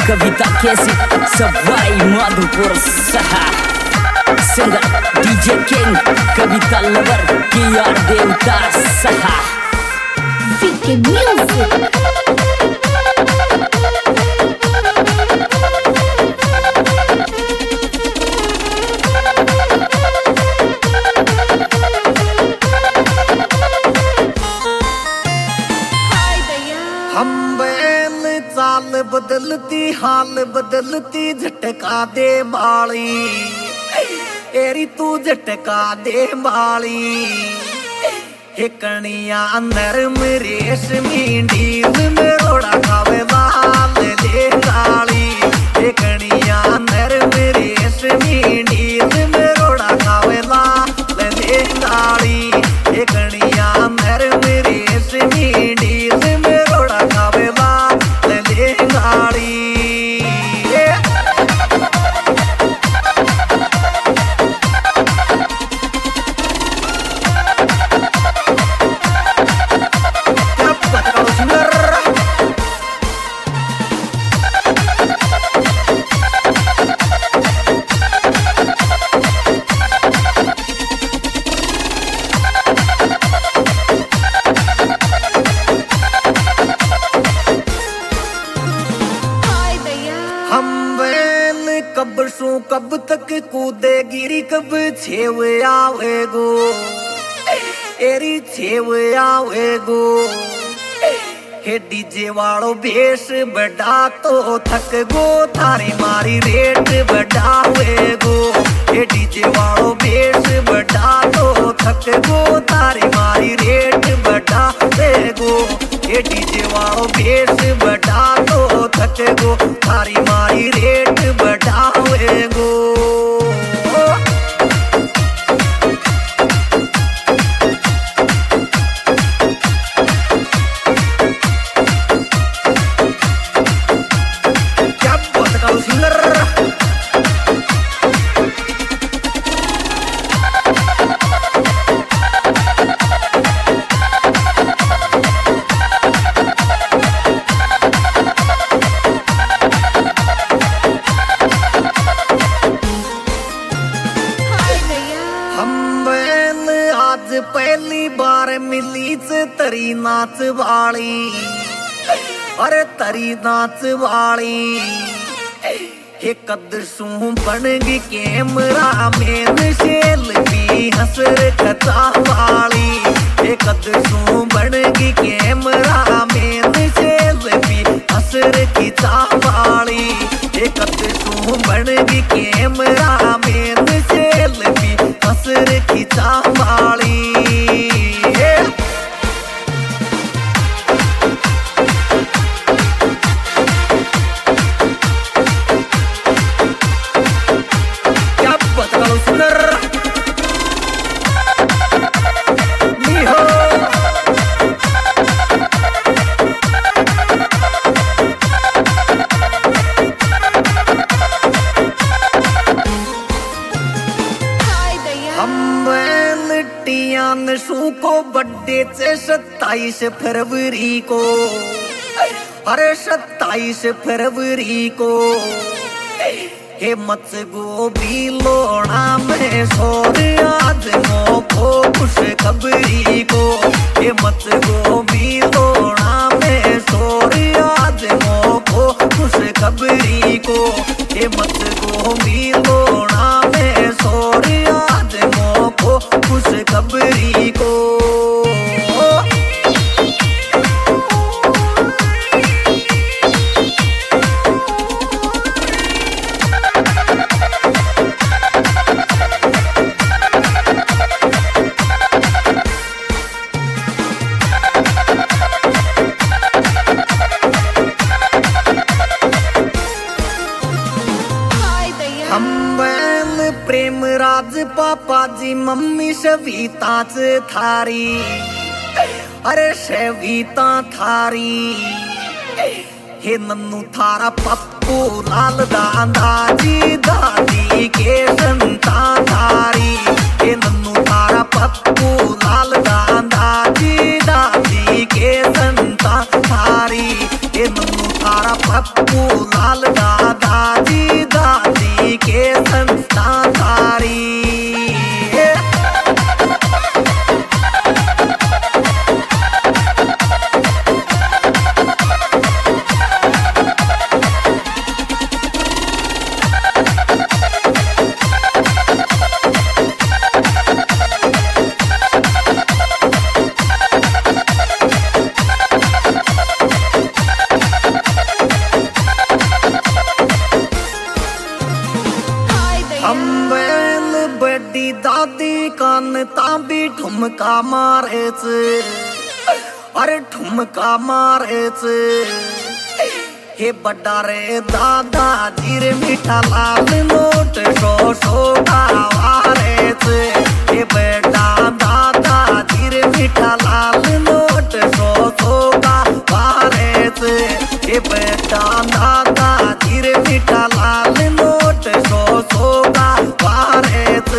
कविता कैसी सवाई माधोपुर सहा singer DJ king Kavita lover KR Devta सहा Vicky Music। चाल बदलती हाल बदलती झटका दे बाली एरी तू झटका दे बाली कनिया नरम रेशमी ढील में रोड़ा खावे लाल ले गाली कनिया नरम रेशमी ढील में रोड़ा खावे लाल ले गाली कनिया नरम रेशमी ढील में रोड़ा खावे लाल ले गाली कब तक कूदे गिरी कब छेव आवेगो एरी छेव आवेगो हे डीजे वालो बेस बढ़ा तो थक गो थारी मारी रेट बढ़ावेगो हे डीजे वालो बेस बढ़ा तो थक गो थारी मारी रेट बढ़ावेगो हे डीजे वालो बेस बढ़ा तो थक गो थारी मारी रेट बढ़ावेगो पहली बार मिली तरी नाच वाली अरे तरी नाच वाली हे कदसू बनगी कैमरा में सेल्फी हसर कथा वाली हे कदसू बनगी कैमरा में सेल्फी हसर खिंचा वाली हे कदसू बनगी कैमरा में सेल्फी हसर खिंचा वाली नशू को बर्थडे से 27 फरवरी को अरे 27 फरवरी को हे मत गोभी लोड़ा में सोर आज मोको खुश खबरी को हे मत गोभी लोड़ा में सोर आज मोको खुश खबरी को हे मत गोभी लोड़ा में सोर आज मोको खुश खबरी को प्रेम राज पापा जी मम्मी सविता थारी अरे सविता थारी हे नन्नू थारा पप्पू लाल दादाजी दादी के संता थारी हे नन्नू थारा पप्पू लाल दादाजी दादी के संता थारी हे नन्नू थारा पप्पू लाल ठुमका मारेच अरे ठुमका मारेच हे बड्डा रे दादाजी रे मीठा लाल नोट सो वारेच हे बेटा दादाजी रे मीठा लाल नोट सो वारेच हे बेटा दादाजी रे मीठा लाल नोट सो वारेच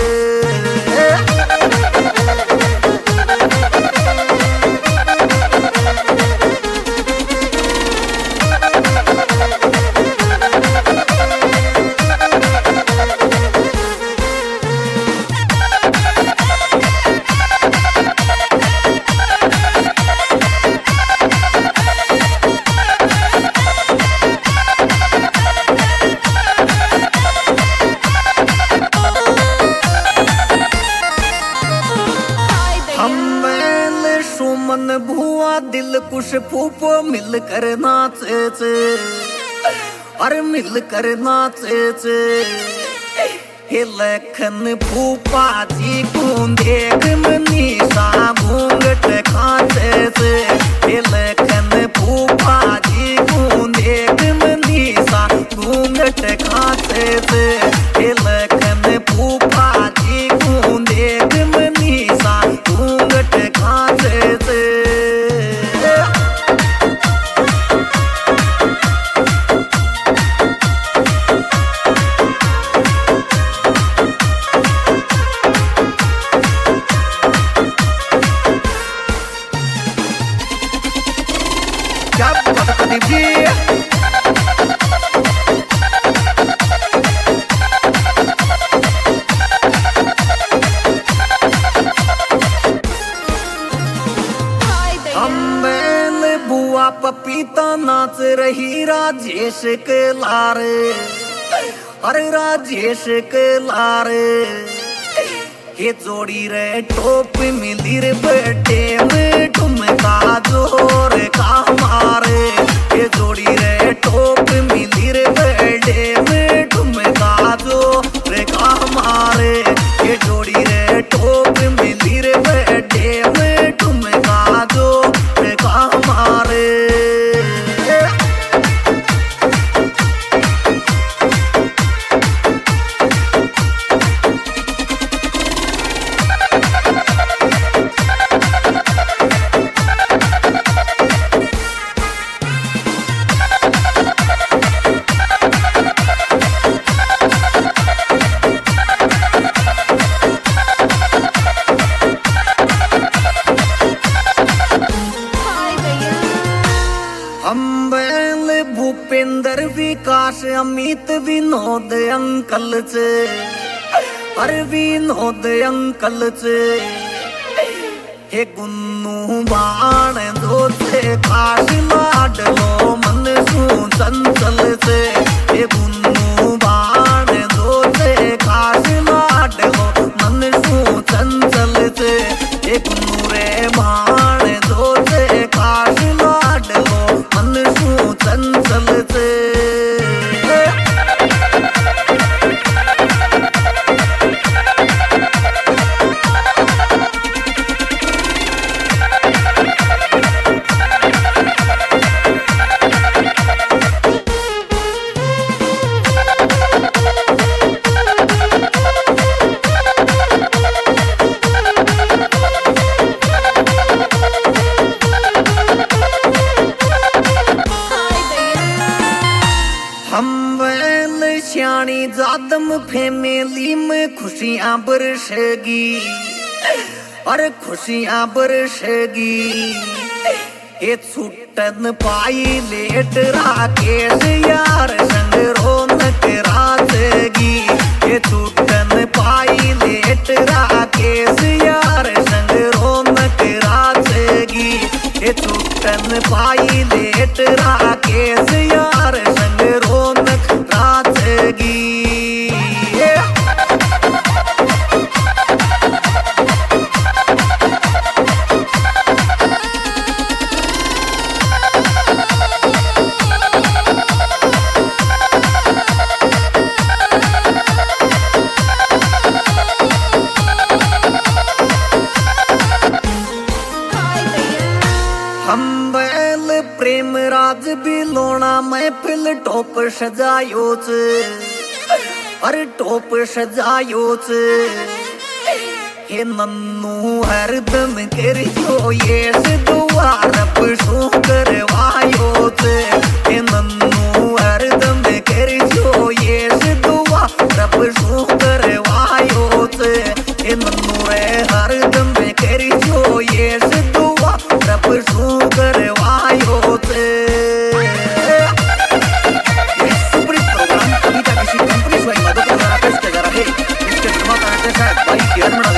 सुमन भुआ दिल कुश फूफो मिल कर नाचे अरे मिल कर नाचे हे लखन फूफा जी को देख मनीषा घूंघट खाचे हे लखन फूफा जी को देख मनीषा घूंघट खाचे हे लखन फूफा जी को देख मनीषा घूंघट खाचे क्या बात है जी बुआ पपीता नाच रही राजेश के लारे अरे राजेश के लारे हे जोड़ी रे टोप मिली रे बेटे में ठुमका जोर का मारे हे जोड़ी रे टोप मिली रे बेटे में ठुमका जोर का मारे हे जोड़ी रे टोप मिली रे बेटे में ठुमका जोर का मारे भूपेंद्र विकास अमित विनोद अंकल से अरे विनोद अंकल से हे गुन्नू बाण दो से खास लाडलो मन सू चंचल से हे गुन्नू बाण दो से खास लाडलो मन सू चंचल से हे गुन्नू रे बाण दो से खास लाडलो मन सू चंचल से श्याणी जादम फैमिली में खुशियां बरसेगी अरे खुशियां बरसेगी ये छुट्टन पाई लेट राकेश यार संग रौनक राजेगी ये छुट्टन पाई लेट राकेश यार संग रौनक राजेगी ये छुट्टन पाई लेट राकेश यार संग रौनक राजेगी हम्बेल प्रेम राज भी लोना महफिल टॉप सजायो अरे टॉप सजायो हे नन्नू हरदम कर जो ये दुआ रब शू करवायो हे नन्नू हरदम कर जो ये दुआ रब शू करवायो हे नन्नू रे हरदम कर जो ये दुआ रब शू करवायो प्रोग्राम कविता किसी कंपनी से पेश किया जा रहा है। इसके निर्माता भाई